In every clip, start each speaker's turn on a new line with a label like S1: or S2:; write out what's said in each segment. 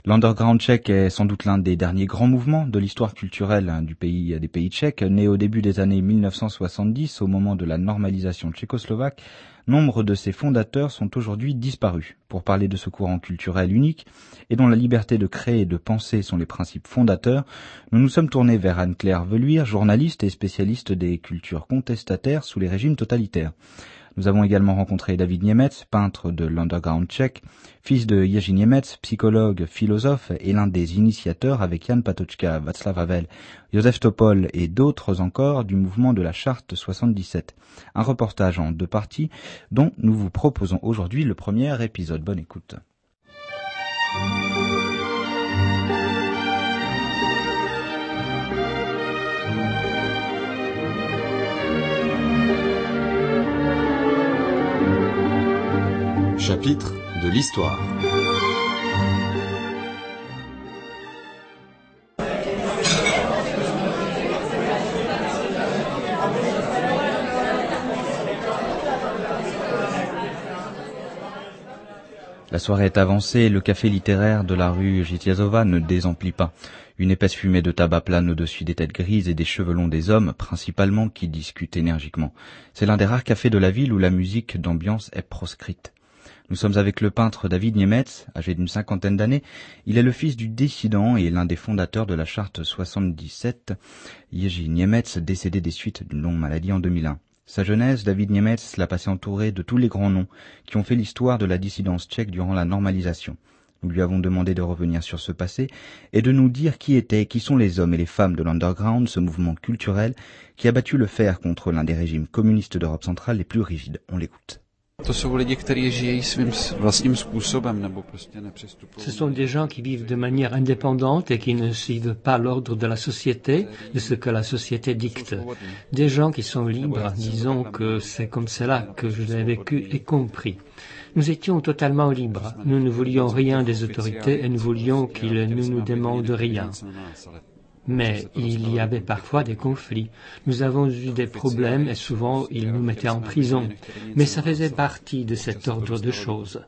S1: L'underground tchèque est sans doute l'un des derniers grands mouvements de l'histoire culturelle des pays tchèques. Né au début des années 1970, au moment de la normalisation tchécoslovaque, nombre de ses fondateurs sont aujourd'hui disparus. Pour parler de ce courant culturel unique et dont la liberté de créer et de penser sont les principes fondateurs, nous nous sommes tournés vers Anne-Claire Veluire, journaliste et spécialiste des cultures contestataires sous les régimes totalitaires. Nous avons également rencontré David Němec, peintre de l'underground tchèque, fils de Jiří Němec, psychologue, philosophe et l'un des initiateurs avec Jan Patočka, Václav Havel, Josef Topol et d'autres encore du mouvement de la Charte 77. Un reportage en 2 parties dont nous vous proposons aujourd'hui le premier épisode. Bonne écoute.
S2: Chapitre de l'histoire.
S1: La soirée est avancée et le café littéraire de la rue Žitiazova ne désemplit pas. Une épaisse fumée de tabac plane au-dessus des têtes grises et des cheveux longs des hommes, principalement, qui discutent énergiquement. C'est l'un des rares cafés de la ville où la musique d'ambiance est proscrite. Nous sommes avec le peintre David Němec, âgé d'une 50aine d'années. Il est le fils du dissident et l'un des fondateurs de la Charte 77, Jiří Němec, décédé des suites d'une longue maladie en 2001. Sa jeunesse, David Němec l'a passé entouré de tous les grands noms qui ont fait l'histoire de la dissidence tchèque durant la normalisation. Nous lui avons demandé de revenir sur ce passé et de nous dire qui sont les hommes et les femmes de l'underground, ce mouvement culturel qui a battu le fer contre l'un des régimes communistes d'Europe centrale les plus rigides. On l'écoute.
S3: Ce sont des gens qui vivent de manière indépendante et qui ne suivent pas l'ordre de la société, de ce que la société dicte. Des gens qui sont libres, disons que c'est comme cela que je l'ai vécu et compris. Nous étions totalement libres. Nous ne voulions rien des autorités et nous voulions qu'ils ne nous demandent rien. Mais il y avait parfois des conflits. Nous avons eu des problèmes et souvent ils nous mettaient en prison. Mais ça faisait partie de cet ordre de choses.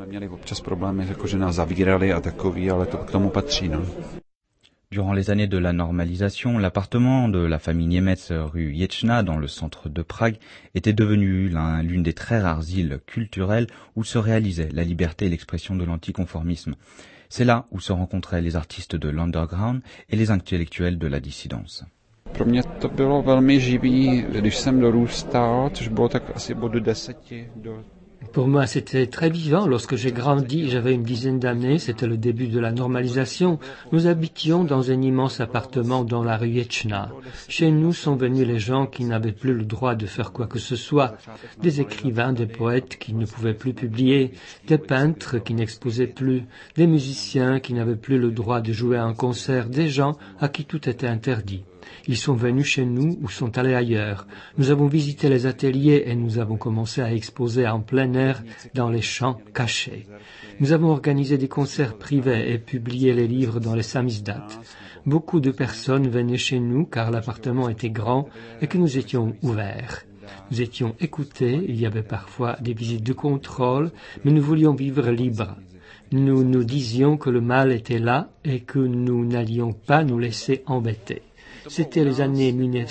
S1: Durant les années de la normalisation, l'appartement de la famille Němec rue Ječna, dans le centre de Prague, était devenu l'une des très rares îles culturelles où se réalisait la liberté et l'expression de l'anticonformisme. C'est là où se rencontraient les artistes de l'underground et les intellectuels de la dissidence.
S3: Pro mě to bylo velmi živý, když jsem dorůstal, což bylo tak asi od 10 do... Pour moi, c'était très vivant. Lorsque j'ai grandi, j'avais une dizaine d'années, c'était le début de la normalisation. Nous habitions dans un immense appartement dans la rue Ječna. Chez nous sont venus les gens qui n'avaient plus le droit de faire quoi que ce soit. Des écrivains, des poètes qui ne pouvaient plus publier, des peintres qui n'exposaient plus, des musiciens qui n'avaient plus le droit de jouer à un concert, des gens à qui tout était interdit. Ils sont venus chez nous ou sont allés ailleurs. Nous avons visité les ateliers et nous avons commencé à exposer en plein air dans les champs cachés. Nous avons organisé des concerts privés et publié les livres dans les samizdat. Beaucoup de personnes venaient chez nous car l'appartement était grand et que nous étions ouverts. Nous étions écoutés, il y avait parfois des visites de contrôle, mais nous voulions vivre libres. Nous nous disions que le mal était là et que nous n'allions pas nous laisser embêter. C'était les années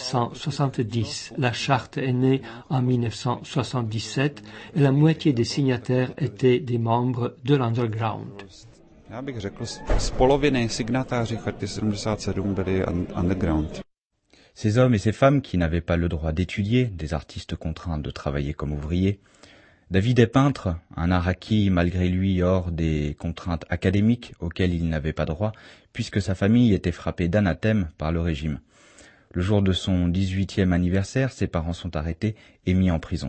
S3: 1970. La charte est née en 1977 et la moitié des signataires étaient des membres de l'underground.
S4: Já bych řekl, z poloviny signatáři Charty 77 byli underground.
S1: Ces hommes et ces femmes qui n'avaient pas le droit d'étudier, des artistes contraints de travailler comme ouvriers. David est peintre, un art acquis malgré lui hors des contraintes académiques auxquelles il n'avait pas droit, puisque sa famille était frappée d'anathème par le régime. Le jour de son 18e anniversaire, ses parents sont arrêtés et mis en prison.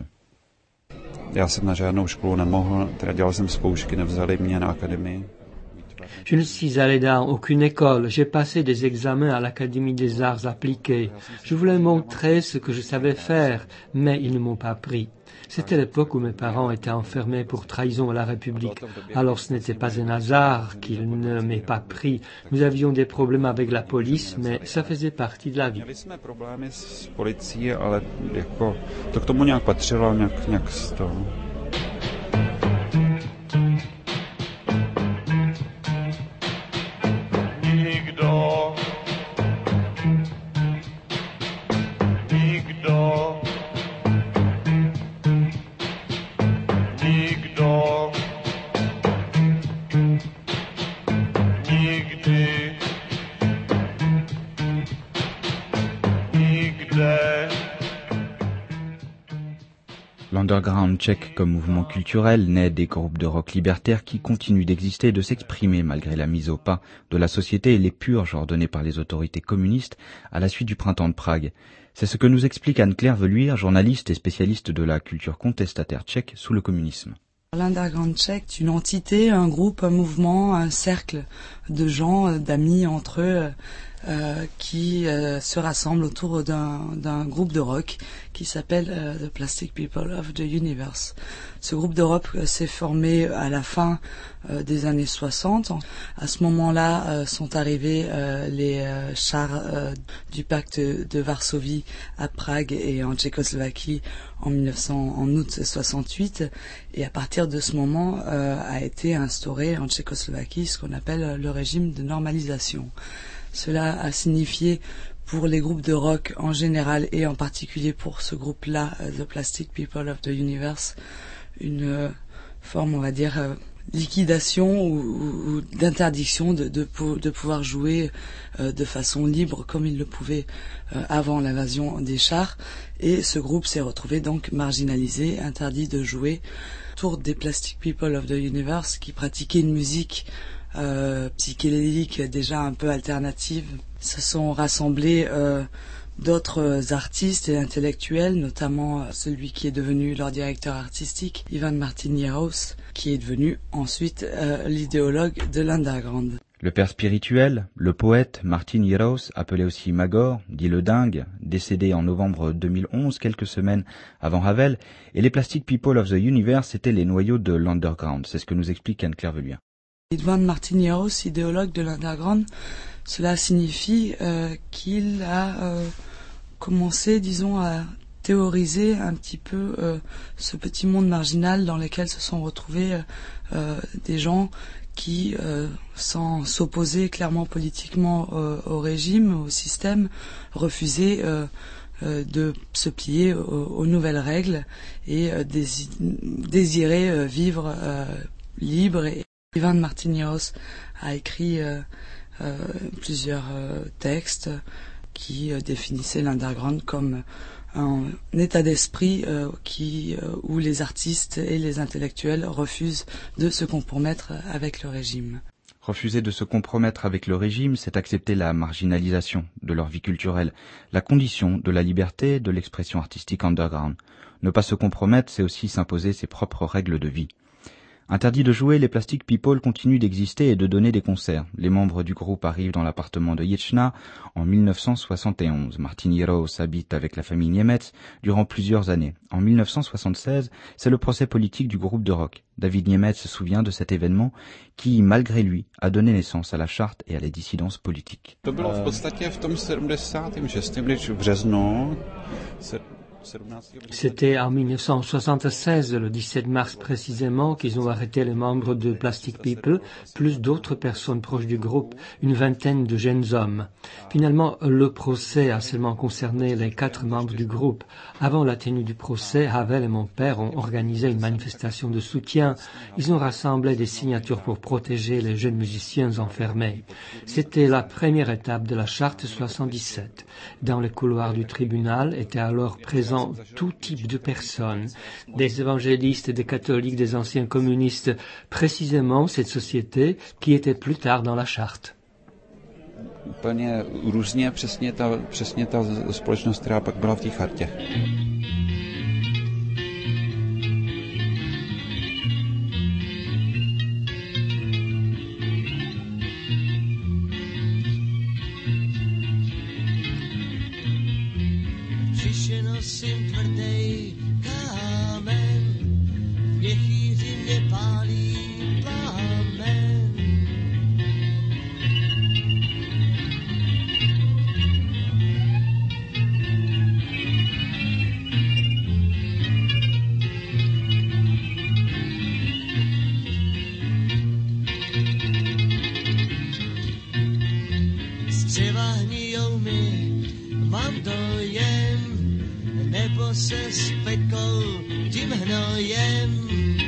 S4: Já jsem na žádnou školu nemohl, teda dělal jsem zkoušky, nevzali mě na akademii.
S3: Je ne suis allé dans aucune école. J'ai passé des examens à l'Académie des Arts appliqués. Je voulais montrer ce que je savais faire, mais ils ne m'ont pas pris. C'était l'époque où mes parents étaient enfermés pour trahison à la République. Alors ce n'était pas un hasard qu'ils ne m'aient pas pris. Nous avions des problèmes avec la police, mais ça faisait partie de la vie.
S4: Měli jsme problémy s policií, ale jako to k tomu nějak patřilo, nějak z toho.
S1: L'underground tchèque comme mouvement culturel naît des groupes de rock libertaires qui continuent d'exister et de s'exprimer malgré la mise au pas de la société et les purges ordonnées par les autorités communistes à la suite du printemps de Prague. C'est ce que nous explique Anne-Claire Veluire, journaliste et spécialiste de la culture contestataire tchèque sous le communisme.
S2: L'underground tchèque est une entité, un groupe, un mouvement, un cercle de gens, d'amis entre eux, qui se rassemblent autour d'un groupe de rock qui s'appelle The Plastic People of the Universe. Ce groupe de rock s'est formé à la fin des années 60. À ce moment-là sont arrivés les chars du pacte de Varsovie à Prague et en Tchécoslovaquie en août 68. Et à partir de ce moment a été instauré en Tchécoslovaquie ce qu'on appelle le régime de normalisation. Cela a signifié pour les groupes de rock en général et en particulier pour ce groupe-là, The Plastic People of the Universe, une forme, on va dire, liquidation ou d'interdiction de pouvoir jouer de façon libre comme ils le pouvaient avant l'invasion des chars. Et ce groupe s'est retrouvé donc marginalisé, interdit de jouer autour des Plastic People of the Universe qui pratiquaient une musique psychédélique déjà un peu alternative. Se sont rassemblés d'autres artistes et intellectuels, notamment celui qui est devenu leur directeur artistique, Ivan Martin-Jaros, qui est devenu ensuite l'idéologue de l'underground.
S1: Le père spirituel, le poète Martin Jaros, appelé aussi Magor, dit le dingue, décédé en novembre 2011, quelques semaines avant Havel, et les Plastic People of the Universe étaient les noyaux de l'underground. C'est ce que nous explique Anne-Claire Veluire.
S2: Ivan Martin-Jaros, idéologue de l'underground, cela signifie qu'il a commencé, disons, à théoriser un petit peu ce petit monde marginal dans lequel se sont retrouvés des gens qui, sans s'opposer clairement politiquement au régime, au système, refusaient de se plier aux nouvelles règles et désiraient vivre libre. Ivan Martin-Jaros a écrit plusieurs textes qui définissaient l'underground comme un état d'esprit où les artistes et les intellectuels refusent de se compromettre avec le régime.
S1: Refuser de se compromettre avec le régime, c'est accepter la marginalisation de leur vie culturelle, la condition de la liberté de l'expression artistique underground. Ne pas se compromettre, c'est aussi s'imposer ses propres règles de vie. Interdit de jouer, les Plastic People continuent d'exister et de donner des concerts. Les membres du groupe arrivent dans l'appartement de Ječna en 1971. Martin Jaros habite avec la famille Niemetz durant plusieurs années. En 1976, c'est le procès politique du groupe de rock. David Niemetz se souvient de cet événement qui, malgré lui, a donné naissance à la charte et à la dissidence politique.
S4: To bylo v podstatě v tom 76. březnu.
S3: C'était en 1976, le 17 mars précisément, qu'ils ont arrêté les membres de Plastic People, plus d'autres personnes proches du groupe, une vingtaine de jeunes hommes. Finalement, le procès a seulement concerné les 4 membres du groupe. Avant la tenue du procès, Havel et mon père ont organisé une manifestation de soutien. Ils ont rassemblé des signatures pour protéger les jeunes musiciens enfermés. C'était la première étape de la charte 77. Dans les couloirs du tribunal étaient alors présents tout type de personnes, des évangélistes, des catholiques, des anciens communistes, précisément cette société qui était plus tard dans la charte.
S4: Úplně různě přesně ta společnost, která pak byla v té chartě.
S5: Nosím tvrdej kámen, v měchýři mě pálí plámen. Střeva hnijou mi, mám dojem, nebo se spekol tím hnojem.